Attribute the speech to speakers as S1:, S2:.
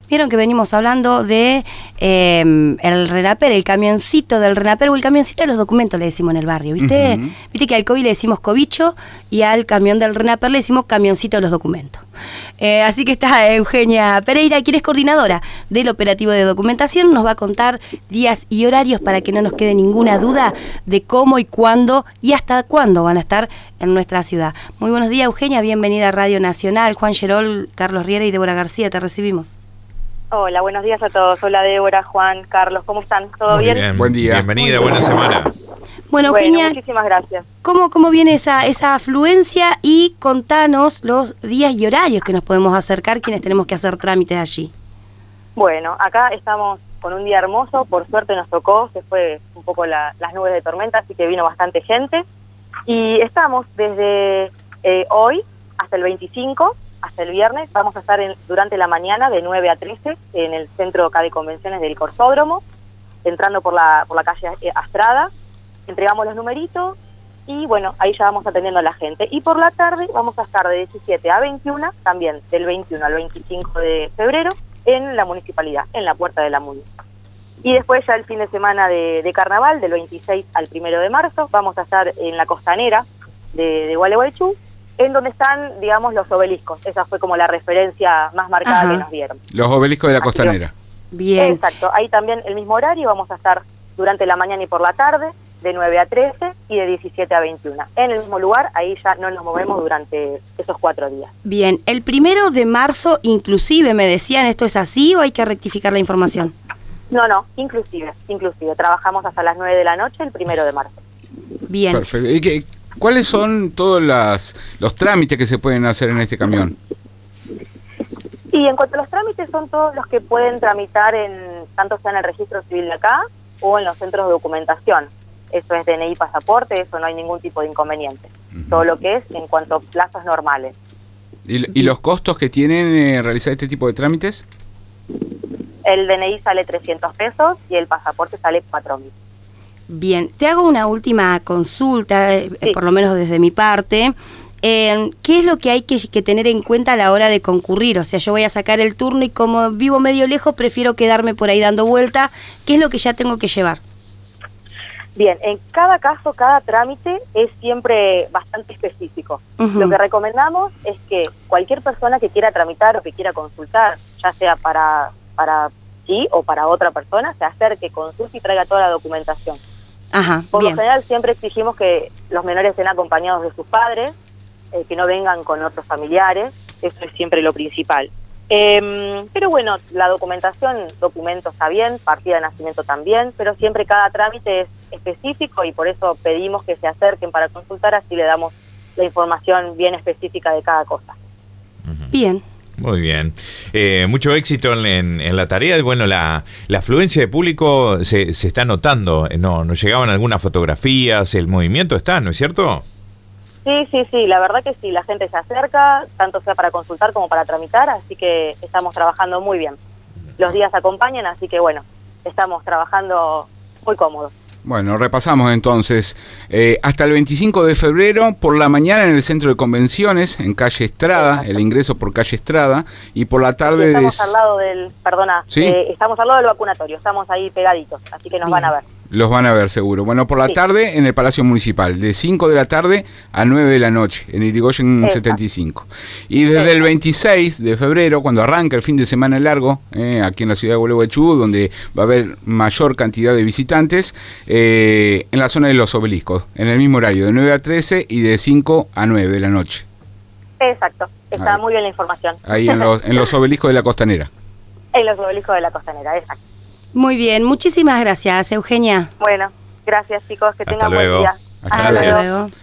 S1: Vieron que venimos hablando de el RENAPER, el camioncito del RENAPER o el camioncito de los documentos, le decimos en el barrio, ¿viste?
S2: Uh-huh.
S1: Viste que al COVID le decimos cobicho y al camión del RENAPER le decimos camioncito de los documentos. Así que está Eugenia Pereira, quien es coordinadora del operativo de documentación, nos va a contar días y horarios para que no nos quede ninguna duda de cómo y cuándo y hasta cuándo van a estar en nuestra ciudad. Muy buenos días, Eugenia, bienvenida a Radio Nacional. Juan Gerol, Carlos Riera y Débora García, te recibimos.
S3: Hola, buenos días a todos. Hola Débora, Juan, Carlos, ¿cómo están? ¿Todo
S4: Muy
S3: bien?
S4: bien?
S2: Buen día.
S4: Bienvenida, buena semana.
S1: Bueno, Eugenia,
S3: muchísimas gracias.
S1: ¿Cómo viene esa afluencia? Y contanos los días y horarios que nos podemos acercar quienes tenemos que hacer trámites allí.
S3: Bueno, acá estamos con un día hermoso, por suerte nos tocó, se fue un poco las nubes de tormenta, así que vino bastante gente. Y estamos desde hoy hasta el 25, hasta el viernes, vamos a estar durante la mañana de 9 a 13 en el centro acá de convenciones del Corsódromo, entrando por la calle Astrada, entregamos los numeritos y bueno, ahí ya vamos atendiendo a la gente. Y por la tarde vamos a estar de 17 a 21, también del 21 al 25 de febrero, en la municipalidad, en la Puerta de la MUNI. Y después ya el fin de semana de carnaval, del 26 al 1 de marzo, vamos a estar en la costanera de Gualeguaychú, en donde están, digamos, los obeliscos. Esa fue como la referencia más marcada que nos dieron.
S2: Los obeliscos de la costanera.
S1: Bien.
S3: Exacto, ahí también el mismo horario, vamos a estar durante la mañana y por la tarde, de 9 a 13 y de 17 a 21. En el mismo lugar, ahí ya no nos movemos durante esos 4 días.
S1: Bien, el 1 de marzo inclusive me decían, ¿esto es así o hay que rectificar la información?
S3: No, inclusive. Trabajamos hasta las 9 de la noche el 1 de marzo.
S1: Bien.
S2: Perfecto. ¿Y cuáles son todos los trámites que se pueden hacer en este camión?
S3: Y en cuanto a los trámites, son todos los que pueden tramitar tanto sea en el registro civil de acá o en los centros de documentación. Eso es DNI, pasaporte, eso no hay ningún tipo de inconveniente. Uh-huh. Todo lo que es en cuanto a plazos normales.
S2: ¿Y los costos que tienen realizar este tipo de trámites?
S3: El DNI sale 300 pesos y el pasaporte sale 4.000.
S1: Bien, te hago una última consulta,
S3: sí.
S1: Por lo menos desde mi parte. ¿Qué es lo que hay que tener en cuenta a la hora de concurrir? O sea, yo voy a sacar el turno y como vivo medio lejos, prefiero quedarme por ahí dando vuelta. ¿Qué es lo que ya tengo que llevar?
S3: Bien, en cada caso, cada trámite es siempre bastante específico. Uh-huh. Lo que recomendamos es que cualquier persona que quiera tramitar o que quiera consultar, ya sea para sí o para otra persona, se acerque, consulte y traiga toda la documentación.
S1: Ajá,
S3: Por
S1: bien.
S3: lo general siempre exigimos que los menores estén acompañados de sus padres, que no vengan con otros familiares, eso es siempre lo principal. Pero bueno, la documentación, documento está bien, partida de nacimiento también, pero siempre cada trámite es específico y por eso pedimos que se acerquen para consultar, así le damos la información bien específica de cada cosa.
S1: Bien.
S4: Muy bien. Mucho éxito en la tarea. Bueno, la afluencia de público se está notando. ¿Nos llegaban algunas fotografías? El movimiento está, ¿no es cierto?
S3: Sí, la verdad que sí, la gente se acerca, tanto sea para consultar como para tramitar, así que estamos trabajando muy bien. Los días acompañan, así que bueno, estamos trabajando muy cómodos.
S2: Bueno, repasamos entonces. Hasta el 25 de febrero, por la mañana en el centro de convenciones, en calle Estrada, el ingreso por calle Estrada, y por la tarde...
S3: Sí, estamos al lado
S2: ¿Sí?
S3: Estamos al lado del vacunatorio, estamos ahí pegaditos, así que nos van a ver.
S2: Los van a ver seguro. Bueno, por la tarde en el Palacio Municipal, de 5 de la tarde a 9 de la noche, en Irigoyen 75. Y desde el 26 de febrero, cuando arranca el fin de semana largo, aquí en la ciudad de Gualeguaychú, donde va a haber mayor cantidad de visitantes, en la zona de los obeliscos, en el mismo horario, de 9 a 13 y de 5 a 9 de la noche.
S3: Exacto, está muy bien la información.
S2: Ahí en los obeliscos de la costanera.
S3: En los obeliscos de la costanera, exacto.
S1: Muy bien, muchísimas gracias, Eugenia.
S3: Bueno, gracias chicos, que tengan buen día.
S4: Hasta luego.